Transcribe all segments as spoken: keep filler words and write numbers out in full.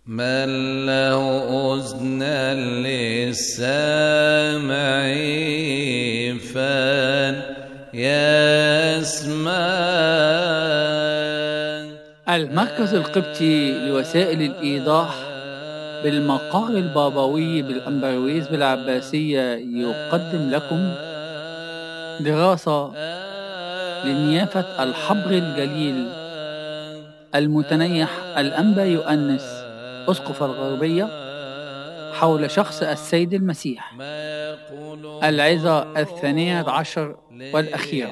من له أذنان للسامع فليسمع. المركز القبطي لوسائل الإيضاح بالمقر البابوي بالأمبرويز بالعباسية يقدم لكم دراسة لنيافة الحبر الجليل المتنيح الأنبا يؤنس أسقف الغربية حول شخص السيد المسيح، العظة الثانية عشر والأخيرة.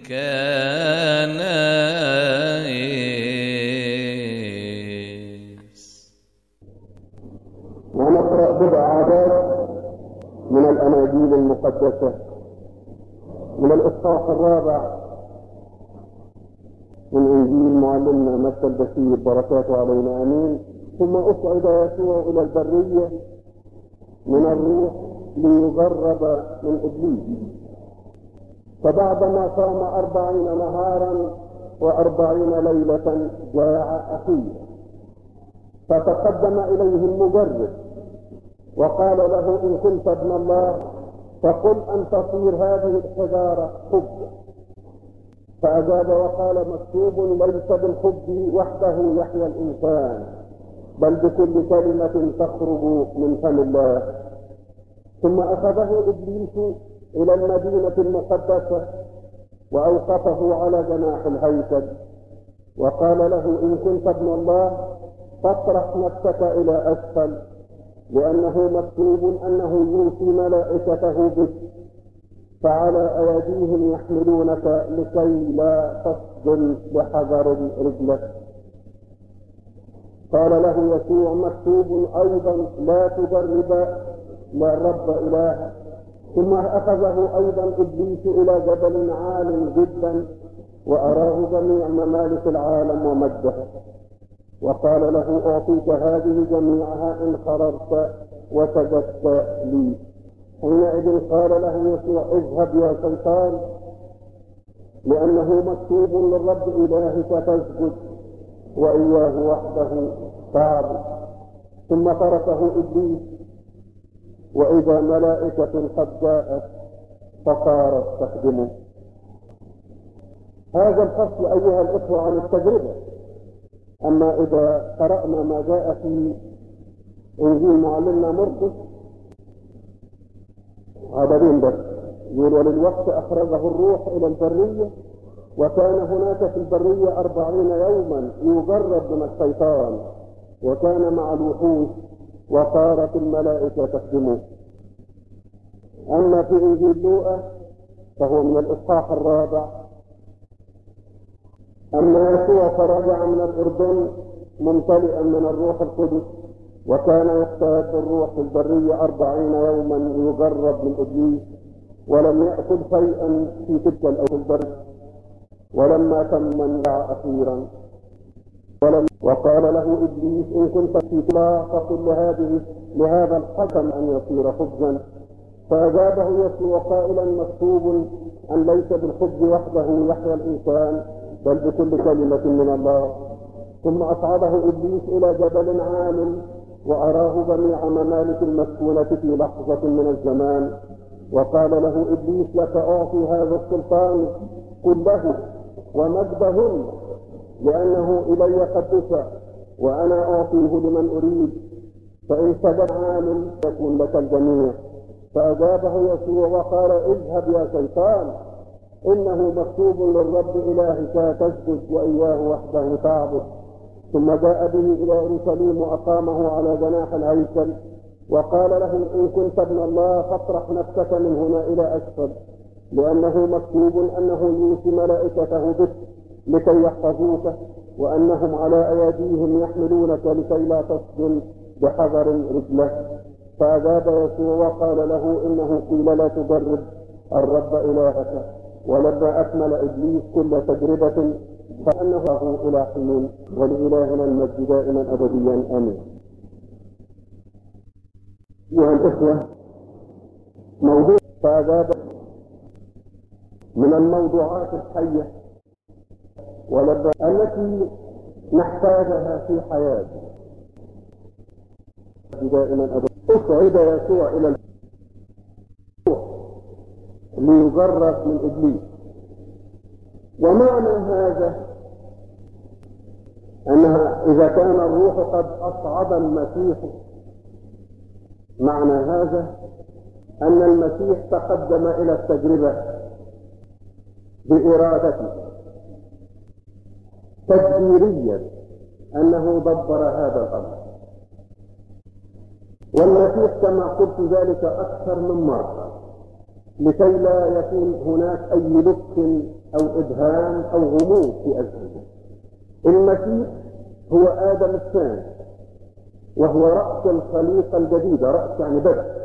ونقرأ بضع عادات من الأناجيل المقدسة من الإصحاح الرابع من إنجيل معلمنا متى البشير بركاته علينا آمين. ثم أصعد يسوع إلى البرية من الروح ليجرب من إبليس، فبعدما صام أربعين نهارا وأربعين ليلة جاع أخيه، فتقدم إليه المجرب وقال له: إن كنت ابن الله فقل أن تصير هذه الحجارة خبزا. فأجاب وقال: مكتوب ليس بالخبز وحده يحيى الإنسان بل بكل كلمة تخرج من فم الله. ثم أخذه إبليس إلى المدينة المقدسة وأوقفه على جناح الهيكل وقال له: إن كنت ابن الله فاطرح نفسك إلى أسفل، لأنه مكتوب أنه يوصي ملائكته بك فعلى أيديهم يحملونك لكي لا تصدم بحجر رجلك. قال له يسوع: مكتوب أيضا لا تجرب الرب إلهك. ثم أخذه أيضا إبليس إلى جبل عال جدا وأراه جميع ممالك العالم ومجدها، وقال له: أعطيك هذه جميعها إن خررت وسجدت لي. حينئذ قال له يسوع: اذهب يا شيطان، لأنه مكتوب للرب إلهك تسجد وإياه وحده تعبد. ثم تركه إبليس، وإذا ملائكة قد جاءت فصارت تخدمه. هذا الفصل أيها الإخوة عن التجربة. أما إذا قرأنا ما جاء في إنجيل معلمنا مرقس عددين بس، يقول: وللوقت أخرجه الروح إلى البرية وكان هناك في البرية أربعين يوما يجرب من الشيطان وكان مع الوحوش وصارت الملائكة تخدمه. أما في إنجيل لوقا فهو من الإصحاح الرابع: أما يسوع فرجع من الأردن ممتلئا من الروح القدس وكان يقتاد الروح في البرية أربعين يوما يجرب من إبليس ولم يأكل شيئا في تلك الأيام، ولما تم انجع أخيرا ولم وقال له إبليس: إن كنت في الله فقل لهذه لهذا الحكم أن يصير خبزا. فأجابه يسوع قائلا: مكتوب أن ليس بالخبز وحده يحيى الإنسان بل بكل كلمة من الله. ثم أصعده إبليس إلى جبل عال وأراه جميع ممالك المسكونة في لحظة من الزمان، وقال له إبليس: لك أعطي هذا السلطان كله ومجدهن، لأنه إلي قد دفع وأنا أعطيه لمن أريد، فإن سجد عال يكون لك الجميع. فأجابه يسوع وقال: اذهب يا شيطان، إنه مكتوب للرب إلهك تسجد وإياه وحده تعبد. ثم جاء به إلى يروشليم وأقامه على جناح الهيكل وقال له: إن كنت ابن الله فاطرح نفسك من هنا إلى أسفل، لأنه مكتوب أنه يوصي ملائكته بك لكي يحفظوك وأنهم على أيديهم يحملونك لكي لا تصدم بحجر رجلك. فأجاب يسوع وقال له: إنه قيل لا تجرب الرب إلهك. ولما أكمل إبليس كل تجربة فأنه إلى حين، ولإلهنا المجد دائما أبديا آمين. أيها الإخوة، موضوع فأجاب من الموضوعات الحية ولما التي نحتاجها في حياتنا. المجد دائما أبدا. أصعد يسوع إلى الروح ليجرب من إبليس. ومعنى هذا أنها إذا كان الروح قد أصعد المسيح، معنى هذا أن المسيح تقدم إلى التجربة بإرادته تدبيريا، أنه دبر هذا الأمر. والمسيح كما قلت ذلك أكثر من مرة لكي لا يكون هناك أي لبس أو إبهام أو غموض في أذهاننا. المسيح هو آدم الثاني، وهو رأس الخليقة الجديدة. رأس يعني بدء.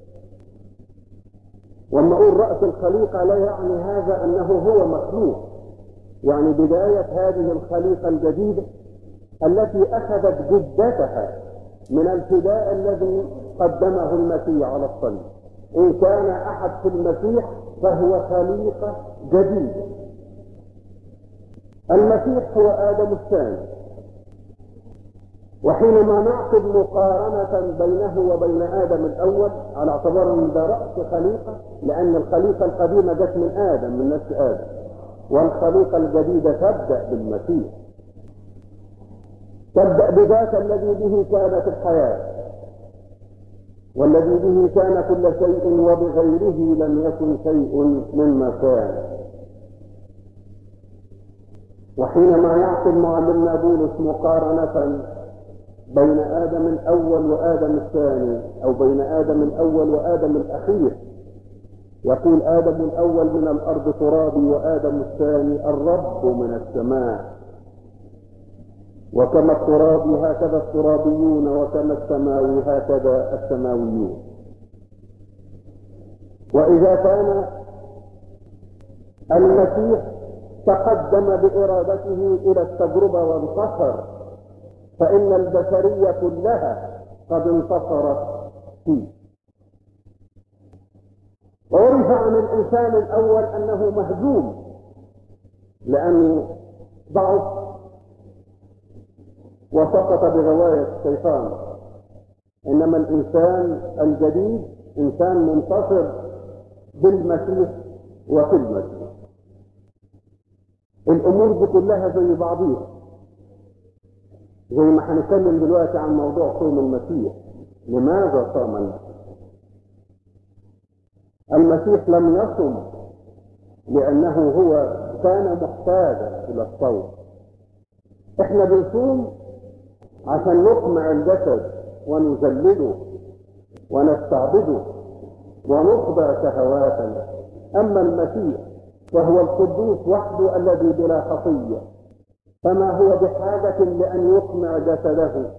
وما أقول رأس الخليقة لا يعني هذا أنه هو مخلوق، يعني بداية هذه الخليقة الجديدة التي أخذت جدتها من الفداء الذي قدمه المسيح على الصليب. إن كان أحد في المسيح فهو خليقة جديدة. المسيح هو آدم الثاني. وحينما نعقد مقارنة بينه وبين آدم الأول على اعتبار أن ده رأس خليقة، لأن الخليقة القديمة جت من آدم، من نفس آدم، والخليقة الجديدة تبدأ بالمسيح، تبدأ بذاك الذي به كانت الحياة، والذي به كان كل شيء، وبغيره لم يكن شيء مما كان. وحينما يعقد معلمنا بولس مقارنة بين آدم الأول وآدم الثاني، أو بين آدم الأول وآدم الأخير، يقول آدم الأول من الأرض ترابي، وآدم الثاني الرب من السماء. وكما الترابي هكذا الترابيون، وكما السماوي هكذا السماويون. وإذا كان المسيح تقدم بإرادته إلى التجربة وانتصر، فإن البشرية كلها قد انتصرت فيه. وعرف عن الإنسان الأول أنه مهزوم لأنه ضعف وسقط بغواية الشيطان. إنما الإنسان الجديد إنسان منتصر بالمسيح وفي المسيح. الأمور دي كلها زي بعضيها، زي ما هنتكلم دلوقتي عن موضوع صوم المسيح. لماذا صام المسيح؟ المسيح لم يصم لأنه هو كان محتاجا إلى الصوم. احنا بنصوم عشان نقمع الجسد ونذلله ونستعبده ونخضع شهواتنا. أما المسيح فهو القدوس وحده الذي بلا خطية، فما هو بحاجة لأن يقمع جسده.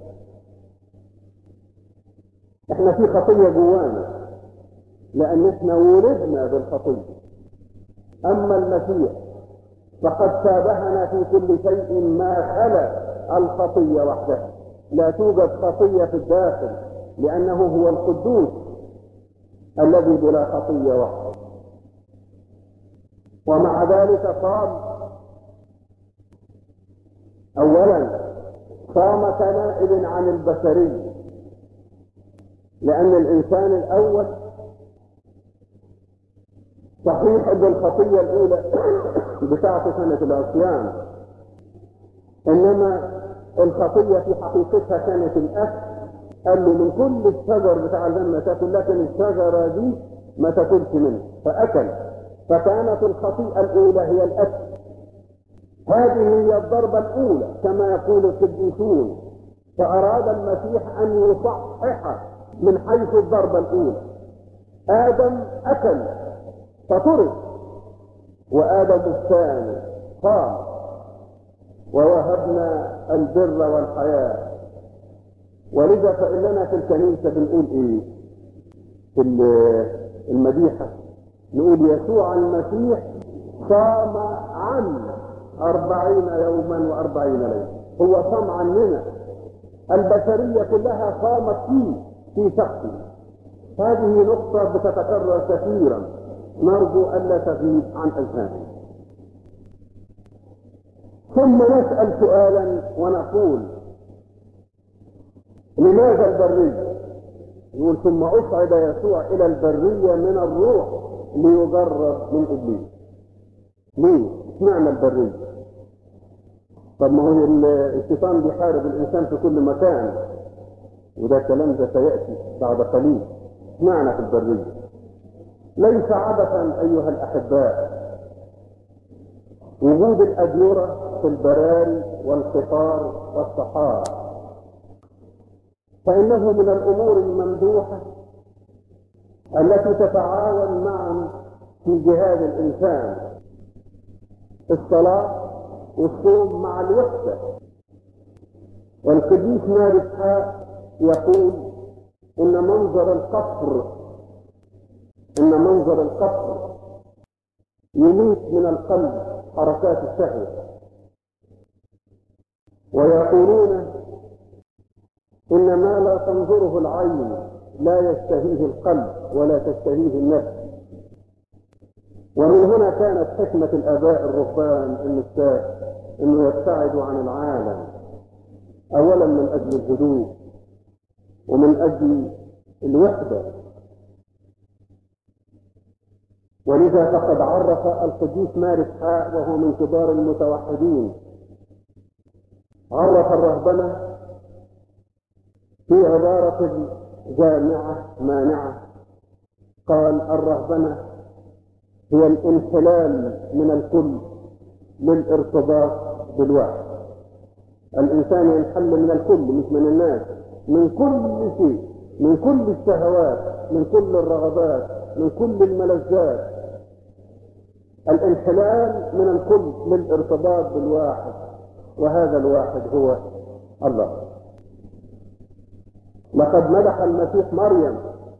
احنا في خطية جوانا لأن احنا ولدنا بالخطية. أما المسيح فقد شابهنا في كل شيء ما خلا الخطية وحدها. لا توجد خطية في الداخل لأنه هو القدوس الذي بلا خطية وحده. ومع ذلك قام أولا قام كنائب عن البشرية، لأن الإنسان الأول صحيح بالخطية الأولى بتاعته كانت العصيان، إنما الخطية في حقيقتها كانت الأكل. قال له من كل الشجر بتاع الجنة تاكل، لكن الشجرة دي ما تاكلش منها، فأكل. فكانت الخطيئة الأولى هي الأكل. هذه هي الضربة الأولى كما يقول القديسون. فأراد المسيح أن يصحح من حيث الضربة الأولى. آدم أكل فطرد، وآدم الثاني قام ووهبنا البر والحياة. ولذا فإننا في الكنيسة بنقول إيه في المديحة؟ نقول يسوع المسيح صام عنا أربعين يوما وأربعين ليلة. هو صام عننا، البشرية كلها صامت فيه في شخصه. هذه نقطة بتتكرر كثيرا، نرجو ألا تغيب عن أذهاننا. ثم نسأل سؤالا ونقول لماذا البرية؟ يقول ثم أصعد يسوع إلى البرية من الروح ليجرب من إبليس. ليه؟ اشمعنى البرية؟ طب ما هو الشيطان بيحارب الإنسان في كل مكان، وده كلام ده سيأتي بعد قليل. اشمعنى في البرية؟ ليس عبثا أيها الأحباء وجود الأديرة في البراري والقطار والصحارى، فإنه من الأمور الممدوحة التي تتعاون معا في جهاد الإنسان. الصلاة والصوم مع الوحدة. والقديس ماري إسحاق يقول إن منظر القصر إن منظر القصر يميت من القلب حركات الشهوة. ويقولون إن ما لا تنظره العين لا يشتهيه القلب ولا تشتهيه النفس. ومن هنا كانت حكمة الآباء الرهبان النساء إنه يبتعدوا عن العالم، أولا من أجل الهدوء ومن أجل الوحدة. ولذا فقد عرف القديس ماري إسحاق وهو من كبار المتوحدين، عرف الرهبنة في عبارة جامعة مانعة. قال الرهبنة هي الانحلال من الكل للارتباط بالواحد. الإنسان ينحل من الكل، مش من الناس، من كل شيء، من كل الشهوات، من كل الرغبات، من كل الملذات. الانحلال من الكل للارتباط بالواحد، وهذا الواحد هو الله. لقد مدح المسيح مريم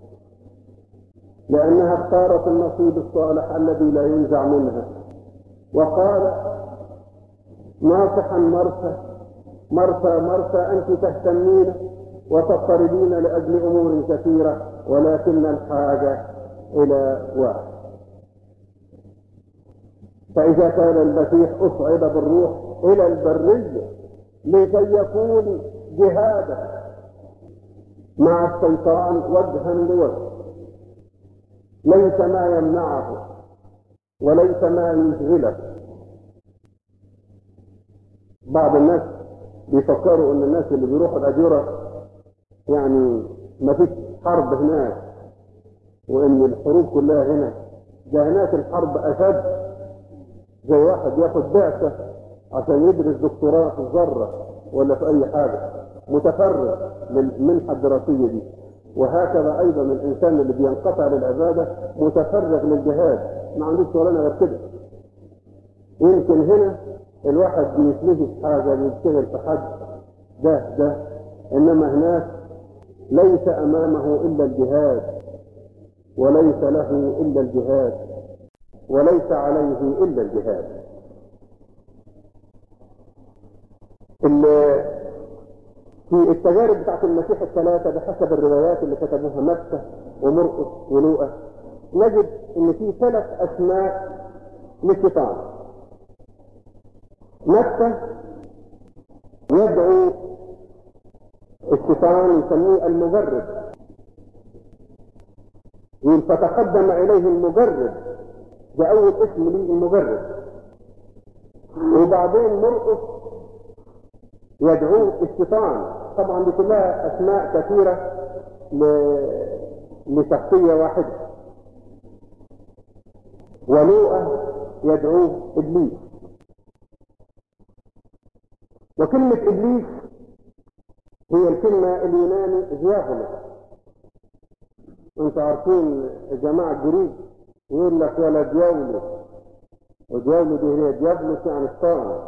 لأنها اختارت النصيب الصالح الذي لا ينزع منها، وقال ناصحا مرثى مرثى مرثى أنت تهتمين وتضطربين لأجل أمور كثيرة ولكن الحاجة إلى واحد. فإذا كان المسيح أصعد بالروح إلى البرية لكي يكون جهادا مع الشيطان وجها لوجه، ليس ما يمنعه وليس ما يشغله. بعض الناس بيفكروا ان الناس اللي بيروحوا الأديرة يعني ما فيش حرب هناك، وان الحروب كلها هنا. ده هناك الحرب اشد، زي واحد ياخد بعثة عشان يدرس دكتوراه في الذرة ولا في اي حاجة، متفرغ للمنحة الدراسية دي. وهكذا ايضا الانسان اللي بينقطع للعبادة متفرغ للجهاد، ما عندوش شغلانة غير كده. يمكن هنا الواحد بيتلهي حاجة بيشتغل في حد ده ده انما هناك ليس امامه الا الجهاد، وليس له الا الجهاد، وليس عليه الا الجهاد. في التجارب بتاعت المسيح الثلاثة بحسب الروايات اللي كتبوها متى ومرقس ولوقا، نجد ان في ثلاث اسماء للشيطان. متى يدعو الشيطان يسميه المجرب، يقول فتقدم اليه المجرب، ده اول اسم ليه المجرب. وبعدين مرقس يدعوه الشيطان. طبعا دي كلها اسماء كثيرة ل... لشخصية واحدة. ولوقا يدعوه ابليس. وكلمة ابليس هي الكلمة اليوناني ديابولوس. انت عارفين جماعة الجريك يقول لك ولا ديابولوس، وديابولوس دي هي ديابولوس يعني الشيطان.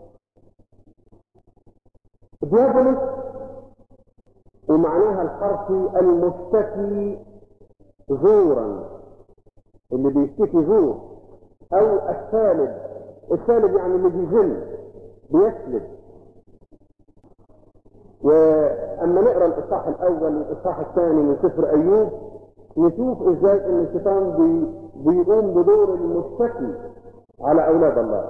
ديابولوس ومعناها الحرفي المشتكي زورا، اللي بيشتكي زور، او السالب. السالب يعني اللي بيزن بيسلب. واما نقرا الاصحاح الاول والاصحاح الثاني من سفر ايوب نشوف ازاي ان الشيطان بي بيقوم بدور المشتكي على اولاد الله.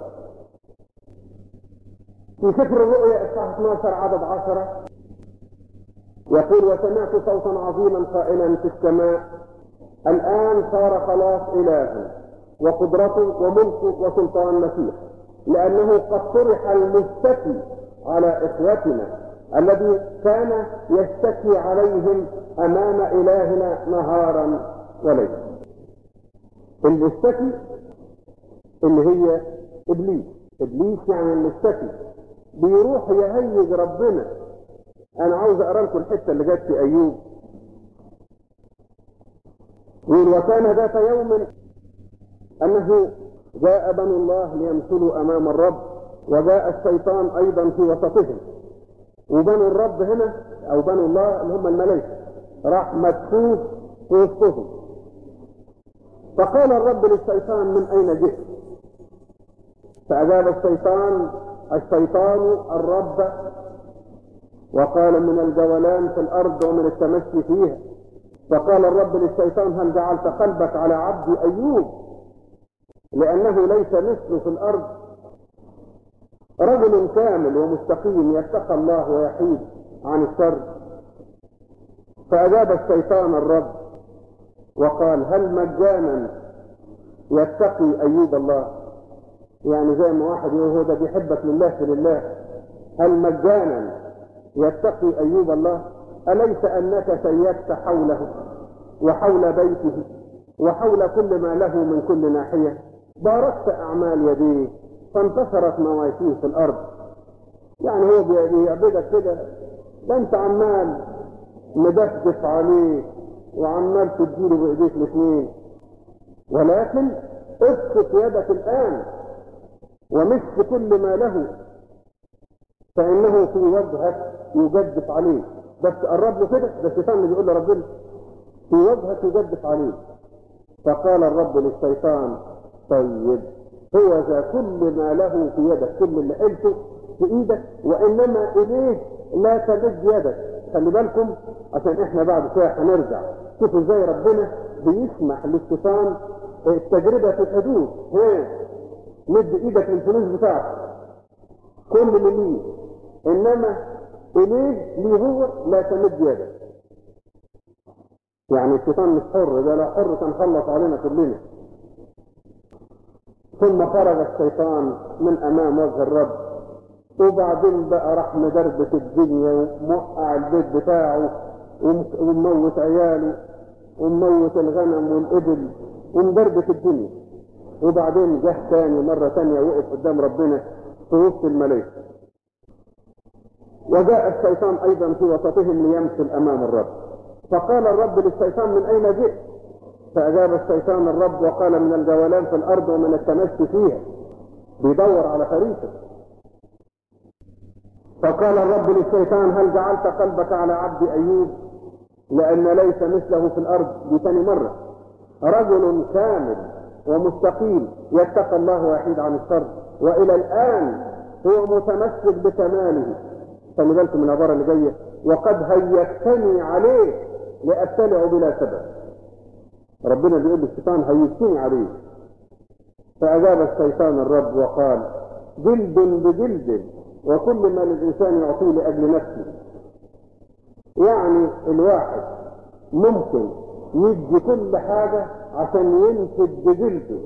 في سفر الرؤيا اصحاح اثناشر عدد عشرة يقول: وسمعت صوتا عظيما قائلا في السماء: الآن صار خلاص إله وقدرته وملكه وسلطان مسيح، لأنه قد طرح المشتكي على إخوتنا الذي كان يشتكي عليهم أمام إلهنا نهارا وليلا. المشتكي اللي هي إبليس. إبليس يعني المشتكي، بيروح يهيج ربنا. أنا عاوز أقرأ لكم الحتة اللي جت في أيوب. يقول: وكان ذات يوم أنه جاء بنو الله ليمثلوا أمام الرب، وجاء الشيطان أيضا في وسطهم. وبنو الرب هنا أو بنو الله اللي هم الملائكة راح مدفوف في وسطهم. فقال الرب للشيطان: من أين جئت؟ فأجاب الشيطان الشيطان الرب وقال: من الجولان في الأرض ومن التمشي فيها. فقال الرب للشيطان: هل جعلت قلبك على عبدي أيوب، لأنه ليس مثله في الأرض، رجل كامل ومستقيم يتقى الله ويحيد عن الشر. فأجاب الشيطان الرب وقال: هل مجانا يتقي أيوب الله؟ يعني زي ما واحد يقول: هو ده بيحبك لله في لله. هل مجانا يتقي أيوب الله؟ أليس أنك سيدت حوله وحول بيته وحول كل ما له من كل ناحية؟ باركت أعمال يديه فانتشرت مواشيه في الأرض. يعني هو بيعبدك كده، ده أنت عمال مدفدف عليه وعمال تديله بإيديك الاثنين. ولكن اسقط يدك الآن ومس كل ما له، فإنه في وجهك يجدف عليه. بس قرب له كده، ده الشيطان اللي بيقول لربنا في وجهك يجدف عليه. فقال الرب للشيطان: طيب، هو ذا كل ما له في يدك، كل اللي قلته في ايدك، وانما اليه لا تمد يدك. خلي بالكم عشان احنا بعد شويه هنرجع. شوفوا ازاي ربنا بيسمح للشيطان التجربه في الحدود. ها، مد ايدك للفلوس بتاعتك كل اللي ليه، انما اليه ليه هو لا تمد يدك. يعني الشيطان مش حر، ده لا حر كان خلص علينا كلنا. ثم خرج الشيطان من امام وجه الرب، وبعدين بقى راح مدربة الدنيا وموقع البيت بتاعه ومموت عياله ومموت الغنم والابل ومدربة الدنيا. وبعدين جه تاني مرة تانية وقف قدام ربنا في وسط الملائكة. وجاء الشيطان ايضا في وسطهم ليمثل امام الرب. فقال الرب للشيطان: من اين جئت؟ فأجاب الشيطان الرب وقال: من الجولان في الأرض ومن التمشي فيها. بيدور على فريسة. فقال الرب للشيطان: هل جعلت قلبك على عبد أيوب، لأن ليس مثله في الأرض؟ دي تاني مرة. رجل كامل ومستقيم يتقى الله ويحيد عن الشر، وإلى الآن هو متمسك بكماله. خلي بالكم من العبارة اللي جاية: وقد هيجتني عليه لأبتلع بلا سبب. ربنا بيقول للشيطان: هيجتني عليه. فأجاب الشيطان الرب وقال: جلد بجلد، وكل ما للإنسان يعطيه لأجل نفسه. يعني الواحد ممكن يدي كل حاجة عشان ينفد بجلده،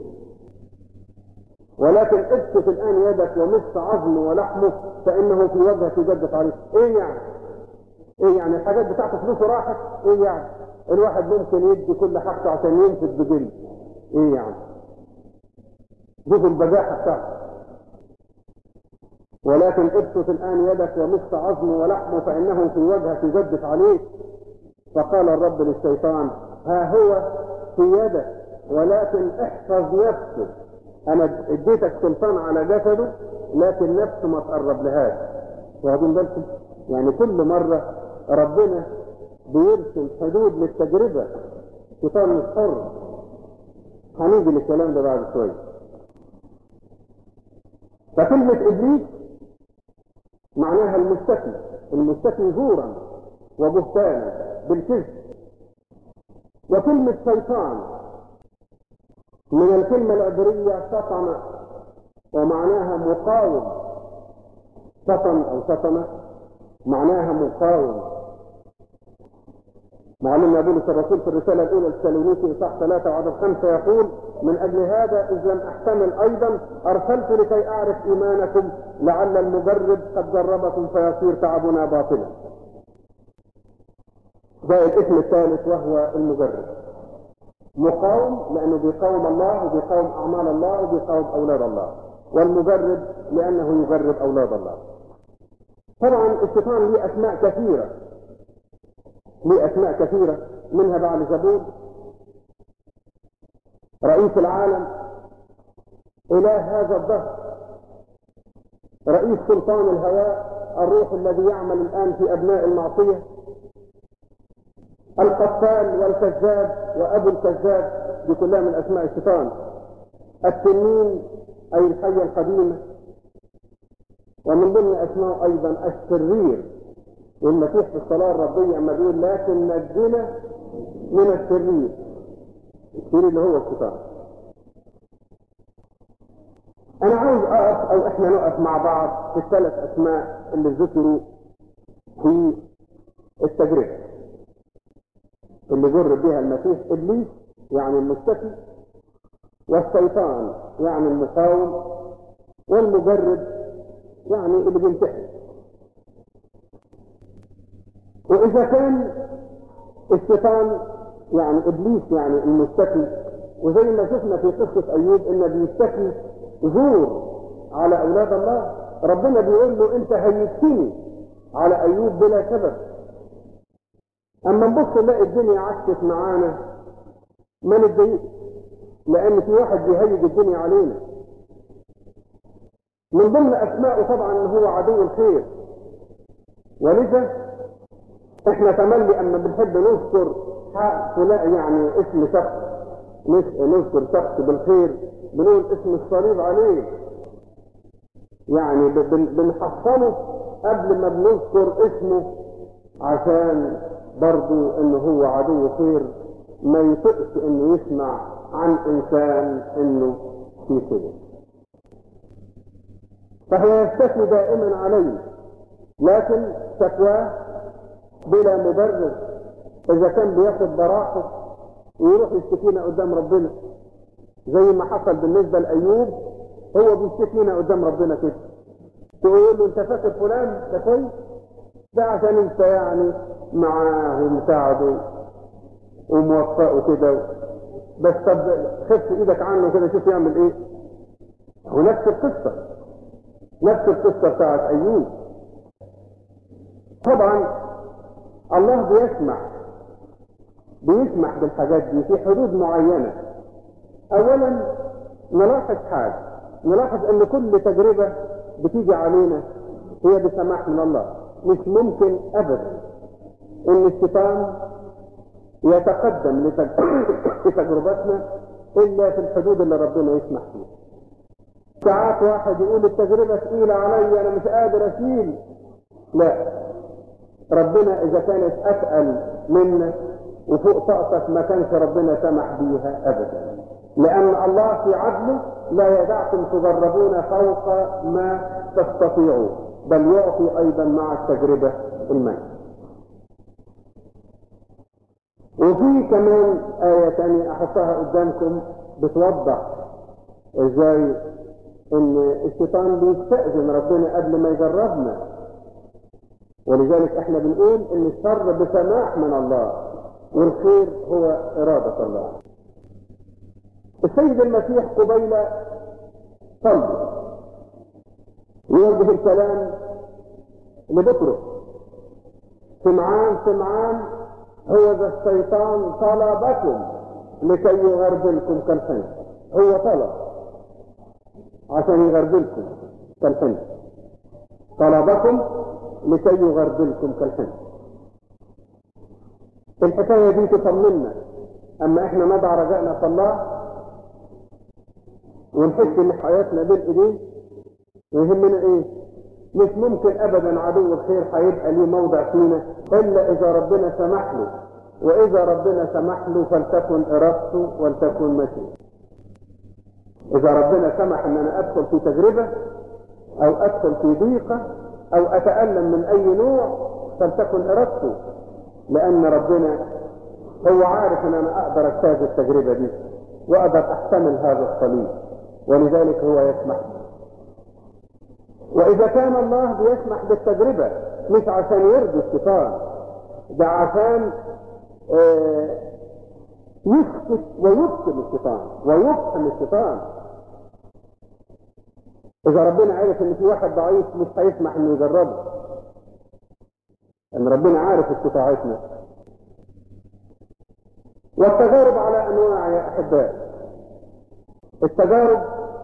ولكن اسكت الآن يدك ومس عظمه ولحمه فإنه في وجهك يجدف عليه. ايه يعني؟ ايه يعني الحاجات بتاعته فلوسه راحت؟ ايه يعني؟ الواحد ممكن يدي كل حاجته عشان ينفد بجلد. ايه يعني؟ شوفوا البجاحة بتاعته. ولكن ابسط الآن يدك ومس عظمه ولحمه فإنه في وجهك يجدف عليه. فقال الرب للشيطان: ها هو في يدك، ولكن احفظ نفسه. أنا اديتك سلطان على جسده، لكن نفسه ما تقرب لهاش. واخدين بالكم؟ يعني كل مرة ربنا بيرسم حدود للتجربة. الشيطان مش حر. هنيجي للكلام ده بعد شوية. فكلمة إبليس معناها المشتكي، المشتكي زورا وبهتانا بالكذب. وكلمة شيطان من الكلمة العبرية شطن، ومعناها مقاوم. شطن أو شطن معناها مقاوم. معلمنا بولس الرسول في الرسالة الأولى لتسالونيكي إصحاح ثلاثة وعدد خمسة يقول: من أجل هذا إذ لم أحتمل أيضا أرسلت لكي أعرف إيمانكم لعل المجرب قد جربكم فيصير تعبنا باطلا. ده الاسم الثالث وهو المجرب. مقاوم لأنه بيقاوم الله وبيقاوم أعمال الله وبيقاوم أولاد الله، والمجرب لأنه يجرب أولاد الله. طبعا الشيطان له أسماء كثيرة، له أسماء كثيرة، منها بعلزبول، رئيس العالم، إله هذا الدهر، رئيس سلطان الهواء، الروح الذي يعمل الآن في أبناء المعصية، القتال والكذاب وأبو الكذاب، دي كلها من أسماء الشيطان. التنين أي الحية القديمة، ومن ضمن أسماء أيضا الشرير. والمسيح في الصلاة الربية أما بيقول: لكن نجنا من الشرير، الشرير اللي هو الشيطان. أنا عاوز أقف أو إحنا نقف مع بعض في الثلاث أسماء اللي ذكروا في التجربة اللي جرب بها المسيح: إبليس يعني المشتكي، والشيطان يعني المقاوم، والمجرب يعني اللي بيمتحن. وإذا كان الشيطان يعني إبليس يعني المشتكي، وزي ما شفنا في قصة أيوب إنه بيشتكي زور على أولاد الله، ربنا بيقول له: أنت هيجتني على أيوب بلا سبب. أما نبص نلاقي الدنيا عكست معانا ما نتضايقش، لأن في واحد بيهيج الدنيا علينا. من ضمن أسمائه طبعا إن هو عدو الخير، ولذا احنا تملي اما بنحب نذكر فلان يعني اسم شخص، نذكر شخص بالخير بنقول اسم الصليب عليه، يعني بنحصنه قبل ما بنذكر اسمه، عشان برضو انه هو عدو خير ما يطقش انه يسمع عن انسان انه في كده. فهو يستثني دائما عليه، لكن شكواه بلا مبرر. اذا كان بياخد براحته ويروح يشتكينا قدام ربنا زي ما حصل بالنسبة لأيوب، هو بيشتكينا قدام ربنا كده، تقول له: انت فاكر فلان ده كويس؟ ده عشان انت يعني معاه ومساعده وموفقه كده، بس طب خف ايدك عنه كده شوف يعمل ايه. ونفس القصة نفس القصة بتاعت أيوب. طبعا الله بيسمح بيسمح بالحاجات دي في حدود معينة. اولا نلاحظ حاجة، نلاحظ ان كل تجربة بتيجي علينا هي بسماح من الله. مش ممكن ابدا ان الشيطان يتقدم لتجربتنا الا في الحدود اللي ربنا يسمح فيها. ساعات واحد يقول التجربة ثقيلة علي انا مش قادر اشيل، لا، ربنا اذا كانت اتقل منك وفوق طاقتك ما كانش ربنا سمح بيها ابدا، لان الله في عدله لا يدعكم تجربون فوق ما تستطيعوا، بل يعطي ايضا مع التجربة المنع. وفي كمان آية تانية احطها قدامكم بتوضح ازاي ان الشيطان بيستأذن ربنا قبل ما يجربنا، ولذلك احنا بنقول ان الشر بسماح من الله والخير هو ارادة الله. السيد المسيح قبيل صلى يوجه الكلام لبطرس: سمعان سمعان هو ذا الشيطان طلبكم لكي يغربلكم كالحنطة. هو طلب عشان يغربلكم كالحنطة، طلبكم لكي يغربلكم كالحنطة. الحكاية دي تطمنا، اما احنا نضع رجائنا في الله ونحس ان حياتنا بين ايديه ويهمنا ايه. مش ممكن ابدا عدو الخير هيبقى ليه موضع فينا الا اذا ربنا سمح له، واذا ربنا سمح له فلتكن ارادته ولتكن مشيئته. اذا ربنا سمح ان انا ادخل في تجربة او ادخل في ضيقة او اتألم من اي نوع فلتكن ارادته، لان ربنا هو عارف ان انا اقدر اجتاز التجربة دي واقدر احتمل هذا الصليب، ولذلك هو يسمح. واذا كان الله بيسمح بالتجربة مش عشان يرضي الشيطان، ده عشان آه يسكت ويبطل الشيطان ويفهم الشيطان. اذا ربنا عارف ان في واحد ضعيف مش هيسمح انه يجربه، ان ربنا عارف استطاعتنا. والتجارب على انواع يا احباء. التجارب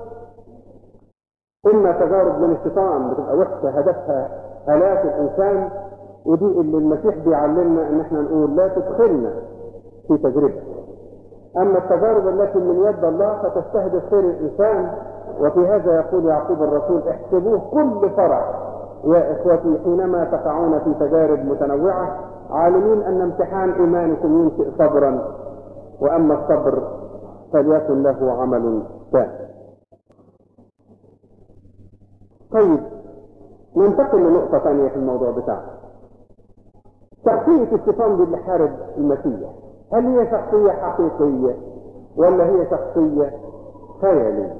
اما تجارب من الشيطان بتبقى وحشه هدفها هلاك الانسان، ودي اللي المسيح بيعلمنا ان احنا نقول لا تدخلنا في تجربه. اما التجارب التي من يد الله فتستهدف خير الانسان، وفي هذا يقول يعقوب الرسول احسبوه كل فرح يا اخوتي حينما تقعون في تجارب متنوعه، عالمين ان امتحان ايمانكم ينشئ صبرا، واما الصبر فليكن له عمل ثاني. طيب ننتقل لنقطه ثانيه في الموضوع بتاعنا. شخصيه الشيطان دي اللي حارب المسيح، هل هي شخصيه حقيقيه ولا هي شخصيه خياليه؟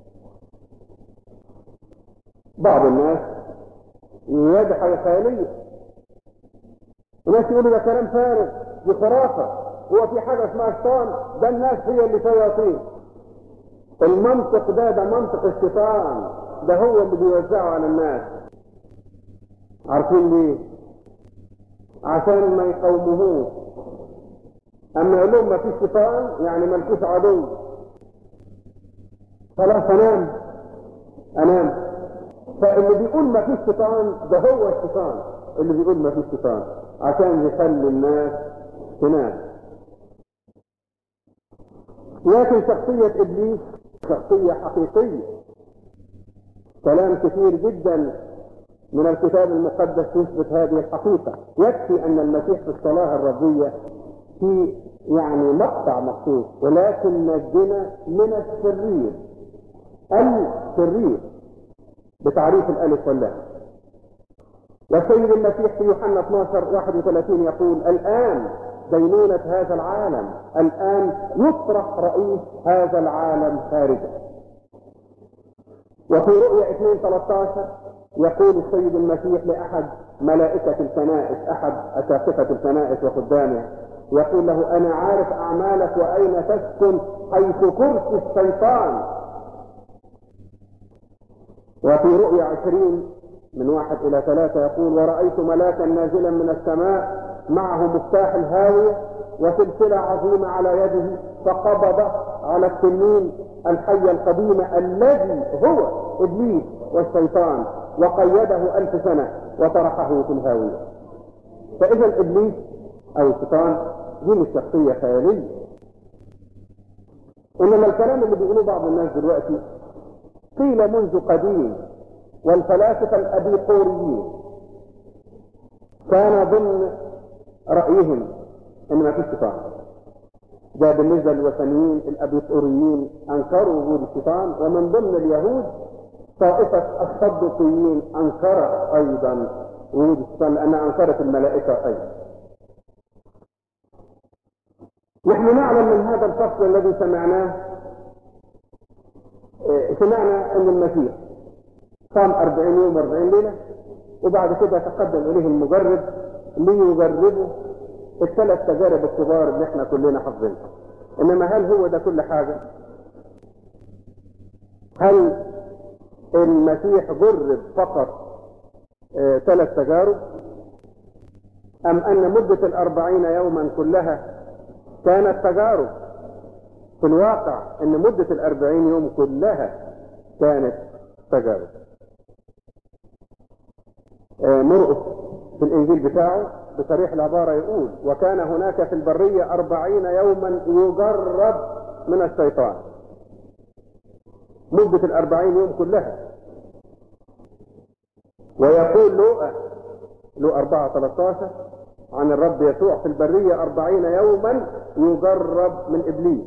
بعض الناس يواجه حاجه خياليه، وناس يقولوا ده كلام فارغ، دي خرافه، هو في حاجه اسمها شيطان، ده الناس هي اللي شياطين. المنطق ده ده منطق الشيطان، ده هو اللي بيوزعه على الناس. عارفين ليه؟ عشان ما يقاوموهوش. اما يقول لهم ما فيش شيطان يعني ما لكوش عدو، خلاص انام انام. فاللي بيقول ما فيش شيطان ده هو الشيطان اللي بيقول ما فيش شيطان، عشان يخلي الناس تنام. لكن شخصية ابليس شخصية حقيقية. كلام كثير جدا من الكتاب المقدس يثبت هذه الحقيقة. يكفي ان المسيح في الصلاة الربية في يعني مقطع مخصوص، ولكن نجنا من الشرير. الشرير بتعريف الالف واللام. والسيد المسيح في يوحنا اثناشر واحد وثلاثين يقول الان دينونة هذا العالم، الان يطرح رئيس هذا العالم خارجا. وفي رؤيا اثنين ثلاثة عشر يقول السيد المسيح لاحد ملائكة الكنائس، احد اساقفة الكنائس وخدامها، يقول له انا عارف اعمالك واين تسكن حيث كرسي الشيطان. وفي رؤيا عشرين من واحد الى ثلاثة يقول ورأيت ملاكا نازلا من السماء معه مفتاح الهاوية وسلسلة عظيمة على يده، فقبض على التنين الحية القديمة الذي هو ابليس والشيطان وقيده الف سنة وطرحه في الهاوية. فاذا ابليس او الشيطان دي مش شخصية خيالية. انما الكلام اللي بيقولوه بعض الناس دلوقتي قيل منذ قديم، والفلاسفة الابيقوريين كان ضمن رأيهم ان ما فيش شيطان. ده بالنسبة للوثنيين الابيقوريين انكروا وجود الشيطان، ومن ضمن اليهود طائفة الصدوقيين انكرت ايضا وجود الشيطان لانها انكرت الملائكة ايضا. نحن نعلم من هذا الفصل الذي سمعناه، سمعنا ان المسيح صام أربعين يوم وأربعين ليلة، وبعد كده تقدم اليه المجرب ليجربه الثلاث تجارب الكبار اللي احنا كلنا حافظينها. انما هل هو ده كل حاجة؟ هل المسيح جرب فقط اه ثلاث تجارب، ام ان مدة الاربعين يوما كلها كانت تجارب؟ في الواقع ان مدة الاربعين يوم كلها كانت تجارب. اه مرقس في الانجيل بتاعه بصريح العبارة يقول وكان هناك في البرية أربعين يوما يجرب من الشيطان. مدة الأربعين يوم كلها. ويقول لوقا لوقا أربعة ثلاثة عشر عن الرب يسوع في البرية أربعين يوما يجرب من إبليس.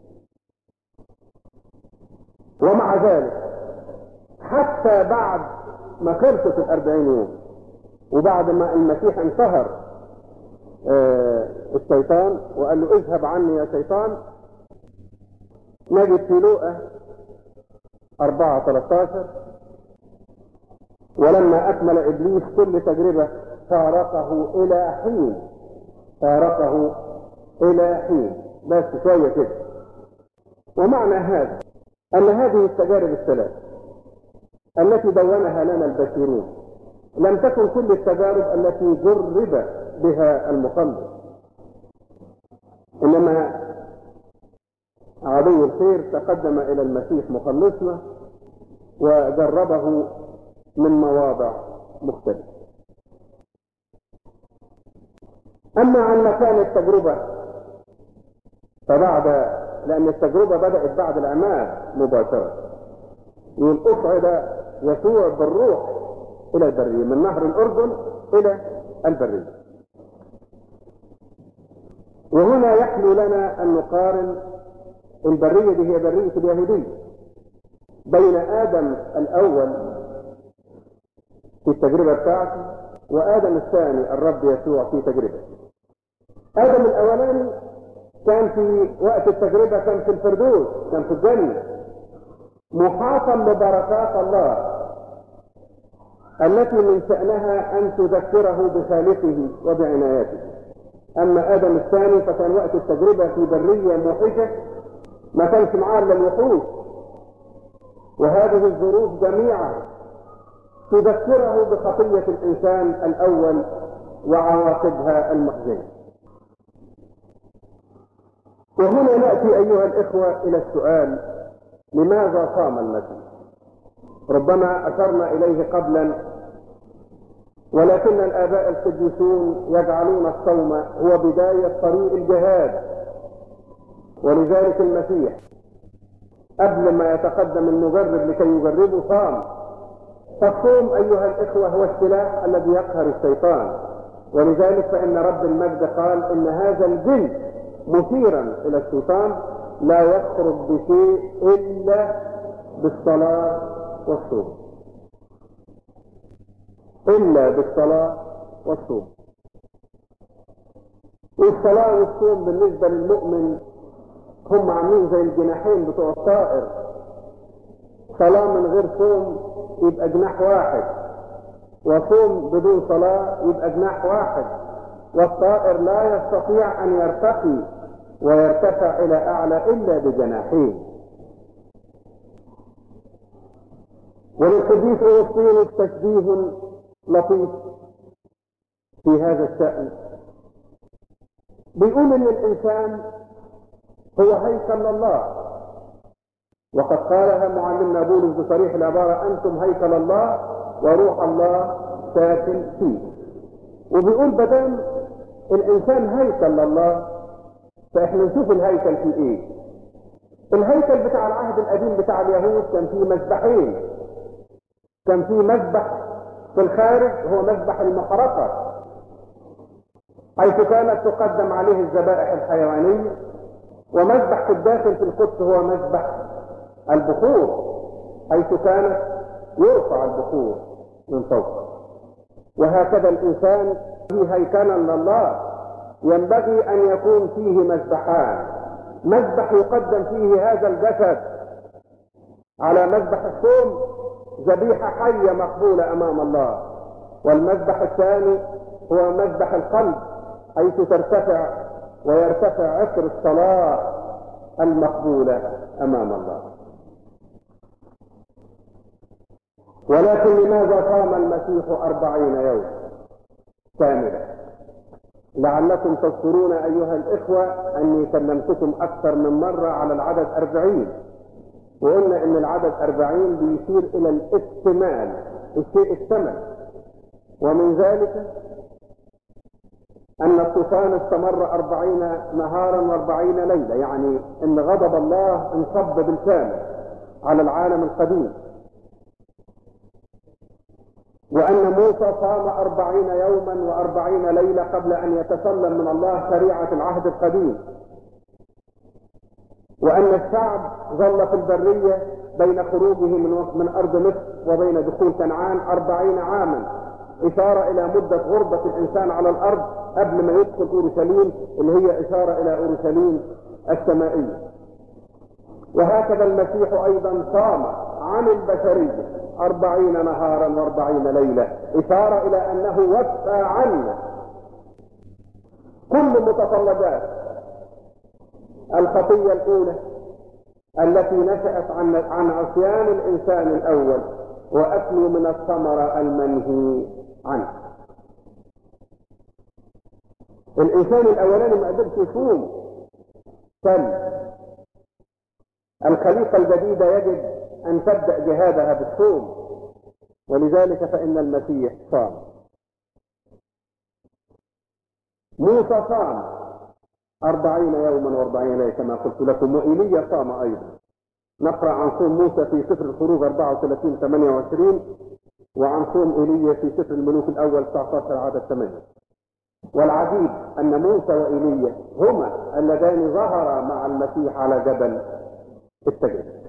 ومع ذلك حتى بعد ما خلصت الأربعين يوم وبعد ما المسيح انتهر آه الشيطان وقال له اذهب عني يا شيطان، نجد في لوقا أربعة ثلاثة عشر ولما أكمل إبليس كل تجربة فارقه إلى حين، فارقه إلى حين، بس شوية كده. ومعنى هذا أن هذه التجارب الثلاث التي دونها لنا البشرون لم تكن كل التجارب التي جرب بها المخلص، إنما عدو الخير تقدم إلى المسيح مخلصنا وجربه من مواضع مختلفة. أما عن مكان التجربة فبعد، لأن التجربة بدأت بعد العماد مباشرة، يقول أصعد يسوع بالروح إلى البرية، من نهر الأردن إلى البرية. وهنا يحلو لنا أن نقارن البرية دي هي برية اليهودية بين آدم الأول في التجربة بتاعته وآدم الثاني الرب يسوع في تجربة. آدم الأولاني كان في وقت التجربة كان في الفردوس، كان في الجنة محاطا ببركات الله التي من شأنها أن تذكره بخالقه وبعنايته. أما آدم الثاني فكان وقت التجربة في برية موحشة، ما كانش معاه إلا الوحوش، وهذه الظروف جميعا تذكره بخطية الإنسان الأول وعواقبها المخزية. وهنا نأتي أيها الإخوة إلى السؤال: لماذا صام المسيح؟ ربما أشرنا إليه قبلا، ولكن الآباء القديسون يجعلون الصوم هو بداية طريق الجهاد، ولذلك المسيح قبل ما يتقدم المجرب لكي يجربه صام. فالصوم أيها الإخوة هو السلاح الذي يقهر الشيطان، ولذلك فإن رب المجد قال إن هذا الجن مثيرا إلى الشيطان لا يخرج بشيء إلا بالصلاة والصوم، إلا بالصلاة والصوم. والصلاة والصوم بالنسبة للمؤمن هم عاملين زي الجناحين بتوع الطائر، صلاة من غير صوم يبقى جناح واحد، وصوم بدون صلاة يبقى جناح واحد، والطائر لا يستطيع أن يرتقي ويرتفع إلى أعلى إلا بجناحين. وللقديس أوغسطينوس تشبيه لطيف في هذا الشأن، بيقول إن الإنسان هو هيكل الله، وقد قالها معلمنا بولس بصريح العبارة: أنتم هيكل الله وروح الله ساكن فيه. وبيقول بدل الإنسان هيكل الله فإحنا نشوف الهيكل في إيه. الهيكل بتاع العهد القديم بتاع اليهود كان فيه مذبحين، كان فيه مذبح في الخارج هو مذبح المحرقة حيث كانت تقدم عليه الذبائح الحيوانية، ومذبح في الداخل في القدس هو مذبح البخور حيث كانت يرفع البخور من فوق. وهكذا الإنسان فيه هيكلا لله ينبغي أن يكون فيه مذبحان: مذبح يقدم فيه هذا الجسد على مذبح الصوم ذبيحة حية مقبولة أمام الله، والمذبح الثاني هو مذبح القلب حيث ترتفع ويرتفع عطر الصلاة المقبولة أمام الله. ولكن لماذا صام المسيح أربعين يوم كاملة؟ لعلكم تذكرون أيها الإخوة أني كلمتكم أكثر من مرة على العدد أربعين، وقلنا أن العدد أربعين بيشير إلى الاكتمال، الشيء اكتمل، ومن ذلك أن الطوفان استمر أربعين نهارا وأربعين ليلة، يعني أن غضب الله انصب بالكامل على العالم القديم، وأن موسى صام أربعين يوما وأربعين ليلة قبل أن يتسلم من الله شريعة العهد القديم، وأن الشعب ظل في البرية بين خروجه من من أرض مصر وبين دخول كنعان أربعين عاما، إشارة إلى مدة غربة الإنسان على الأرض قبل ما يدخل أورشليم، اللي هي إشارة إلى أورشليم السمائية. وهكذا المسيح أيضا صام عن البشرية أربعين نهارا وأربعين ليلة، إشارة إلى أنه وفى عنا كل متطلبات الخطية الأولى التي نشأت عن عن عصيان الإنسان الأول وأكل من الثمرة المنهي عنه. الإنسان الأولاني ما قدرش يصوم، كان الخليقة الجديدة يجب أن تبدأ جهادها بالصوم، ولذلك فإن المسيح صام. موسى صام أربعين يوما وأربعين ليلة كما قلت لكم، وإيليا صام أيضا. نقرأ عن صوم موسى في سفر الخروج أربعة وثلاثين ثمانية وعشرين، وعن صوم إيليا في سفر الملوك الأول تسعة عشر عدد ثمانية. والعجيب أن موسى وإيليا هما اللذان ظهرا مع المسيح على جبل التجلي.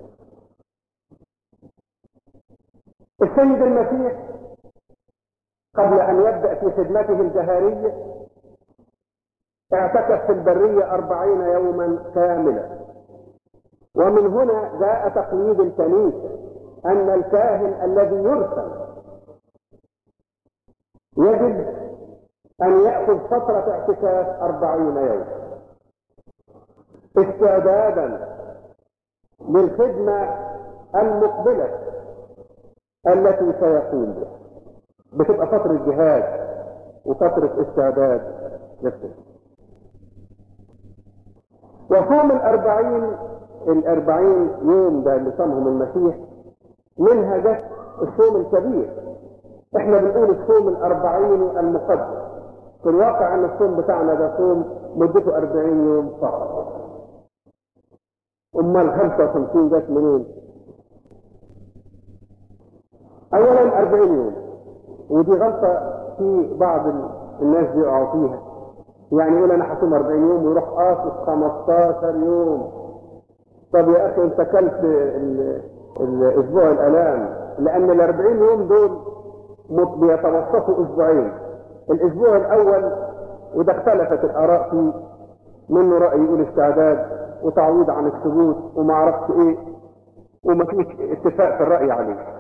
السيد المسيح قبل أن يبدأ في خدمته الجهارية اعتكف في البرية أربعين يوما كاملة. ومن هنا جاء تقليد الكنيسة أن الكاهن الذي يرسل يجب أن يأخذ فترة اعتكاف أربعين يوم استعدادا للخدمة المقبلة التي سيقوم بها. بتبقى فترة جهاد وفترة استعداد للخدمة. وصوم الأربعين الأربعين يوم ده اللي صامهم المسيح منها جت الصوم الكبير. احنا بنقول الصوم الأربعين المقدس، في الواقع ان الصوم بتاعنا ده صوم مدته أربعين يوم فقط. امال خمسة وخمسين جت منين؟ اولا أربعين يوم، ودي غلطة في بعض الناس بيقعوا فيها، يعني يقول انا هصوم أربعين يوم ويروح قاصص خمستاشر يوم. طب يا اخي انت كلت الاسبوع الالام، لان الأربعين يوم دول بيتوسطوا اسبوعين. الاسبوع الاول وده اختلفت الاراء فيه، منه راي يقول استعداد وتعويض عن الثبوت وما عرفت ايه، وما فيش اتفاق في الراي عليه.